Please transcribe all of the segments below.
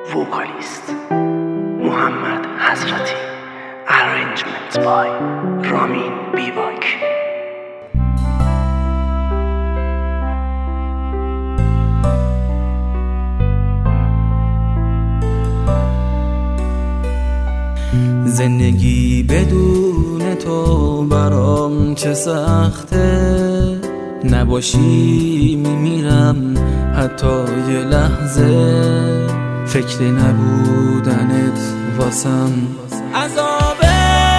وکالیست محمد حضرتی. Arrangement by رامین بیباک. زندگی بدون تو برام چه سخته، نباشی میمیرم حتی یه لحظه، فکر نبودنت واسم عذابه.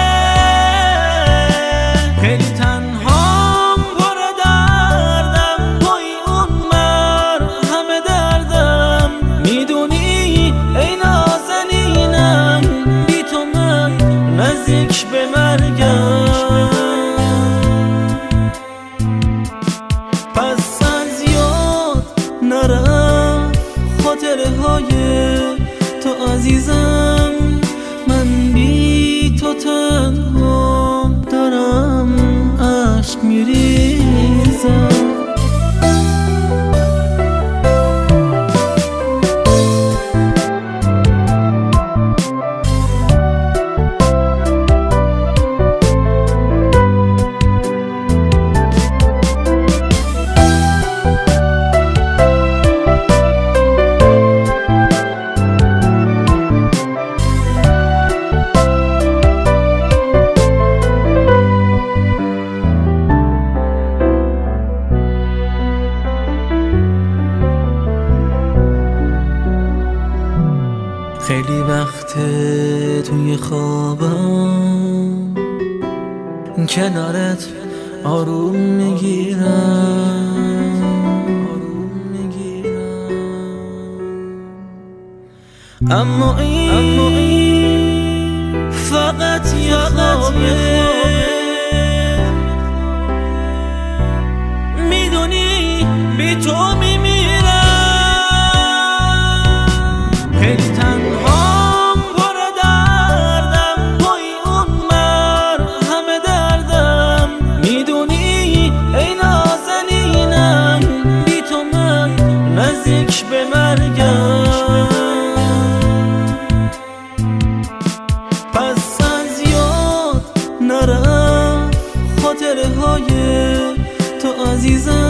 خیلی تنهام پر دردم، توی اون مرهم دردم، میدونی ای نازنینم بی تو من نزدیک به مرگم. پس از یاد نرفت خاطره های تو عزیزم، من بی تو تنها دارم عشق میریزم. خیلی وقت توی خوابم کنارت آروم میگیرم، اما این فقط یه خوابه. میدونی بی تو میمیرم. خیلی تنهام پر دردم، توی اون مرهم دردم، میدونی ای نازنینم بی تو من نزدیک به مرگم. پس از یاد نرفت خاطره های تو عزیزم،